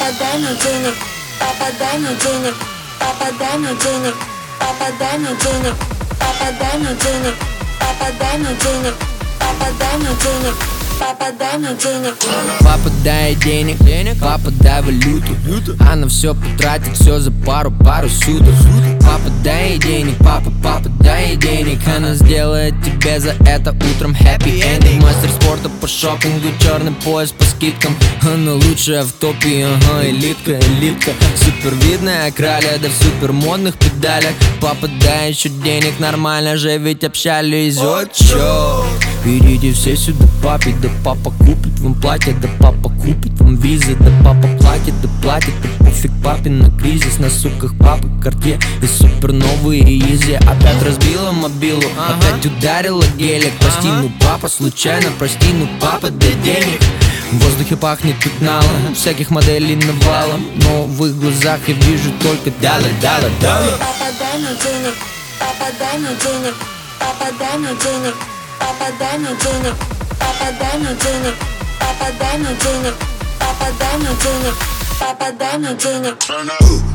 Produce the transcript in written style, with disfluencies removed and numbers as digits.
папа, дай мне денег, папа, дай мне денег, папа, дай мне денег, папа, дай мне денег, папа, дай мне денег, папа, дай мне денег, папа, дай мне денег, папа, дай мне денег. Папа, дай денег, папа, дай валюту. Она все потратит, все за пару суток. Папа, дай денег, папа, дай денег. Она сделает тебе за это утром happy ending. Мастер спорта по шопингу, черный пояс по скидкам. Она лучшая в топе, ага, элитка. Супер видная краля, да в супер модных педалях. Папа, дай еще денег, нормально же ведь общались. Вот чё, идите все сюда, папе, да папа купит вам платье, да папа купит вам визы, да папа платит, да пофиг папе на кризис. На суках папы Cartier и супер новые изи. Опять разбила мобилу, опять ударила гелик. Прости, ну папа, случайно, прости, ну папа, дай денег. В воздухе пахнет тут налом, всяких моделей навалом, но в их глазах я вижу только доллар. Папа, дай мне денег, папа, дай мне денег, папа, дай мне денег, папа, дай мне денег, папа, дай мне денег, папа, дай мне денег, папа, дай мне денег, папа, дай мне денег.